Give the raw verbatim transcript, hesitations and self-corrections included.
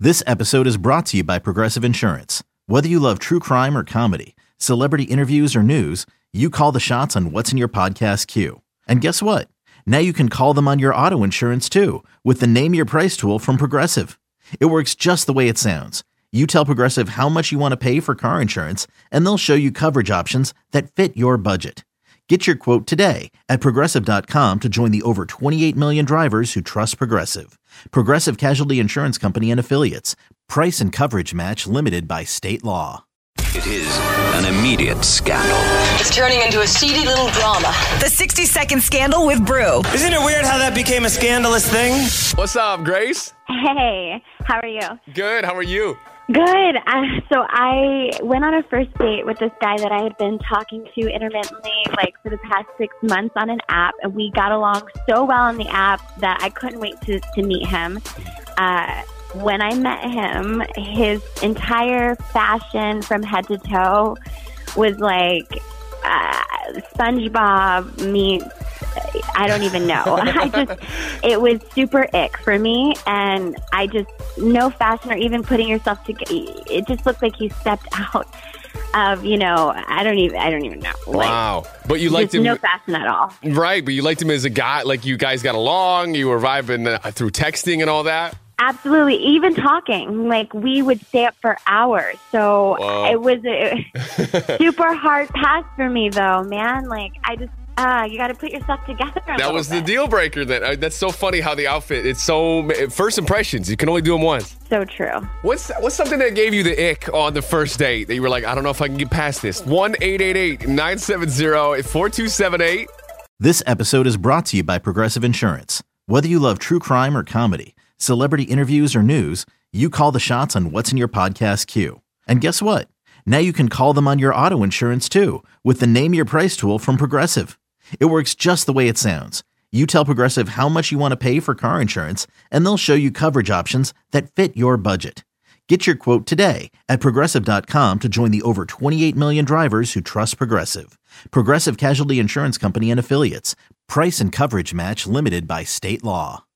This episode is brought to you by Progressive Insurance. Whether you love true crime or comedy, celebrity interviews or news, you call the shots on what's in your podcast queue. And guess what? Now you can call them on your auto insurance too with the Name Your Price tool from Progressive. It works just the way it sounds. You tell Progressive how much you want to pay for car insurance, and they'll show you coverage options that fit your budget. Get your quote today at Progressive dot com to join the over twenty-eight million drivers who trust Progressive. Progressive Casualty Insurance Company and Affiliates. Price and coverage match limited by state law. It is an immediate scandal. It's turning into a seedy little drama. The sixty second Scandal with Brew. Isn't it weird how that became a scandalous thing? What's up, Grace? Hey, how are you? Good, how are you? Good. Uh, so I went on a first date with this guy that I had been talking to intermittently, like for the past six months on an app, and we got along so well on the app that I couldn't wait to, to meet him. Uh, when I met him, his entire fashion from head to toe was like uh, SpongeBob meets, I don't even know. I just, it was super ick for me, and I just, no fashion or even putting yourself to, it just looked like he stepped out of, you know, I don't even, I don't even know. Like, wow. But you liked him. No fashion at all. Right, but you liked him as a guy, like you guys got along, you were vibing uh, through texting and all that? Absolutely. Even talking, like we would stay up for hours. So Whoa. it was a super hard pass for me though, man. Like I just, uh, you got to put yourself together a That was bit. the deal breaker then. Uh, that's so funny how the outfit, it's so, first impressions, you can only do them once. So true. What's what's something that gave you the ick on the first date that you were like, I don't know if I can get past this? one eight eight eight nine seven zero four two seven eight. This episode is brought to you by Progressive Insurance. Whether you love true crime or comedy, celebrity interviews or news, you call the shots on what's in your podcast queue. And guess what? Now you can call them on your auto insurance too with the Name Your Price tool from Progressive. It works just the way it sounds. You tell Progressive how much you want to pay for car insurance, and they'll show you coverage options that fit your budget. Get your quote today at Progressive dot com to join the over twenty-eight million drivers who trust Progressive. Progressive Casualty Insurance Company and Affiliates. Price and coverage match limited by state law.